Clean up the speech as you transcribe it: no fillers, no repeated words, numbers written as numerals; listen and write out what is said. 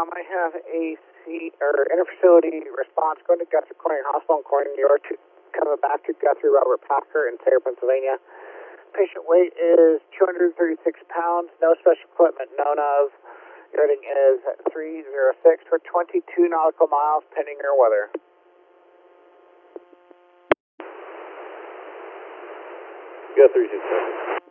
I have a interfacility response going to Guthrie Corning Hospital in Corning, New York, coming back to Guthrie Robert Packer in Sayre, Pennsylvania. Patient weight is 236 pounds, no special equipment known of. Rating is 306 for 22 nautical miles, pending air weather. Guthrie 600.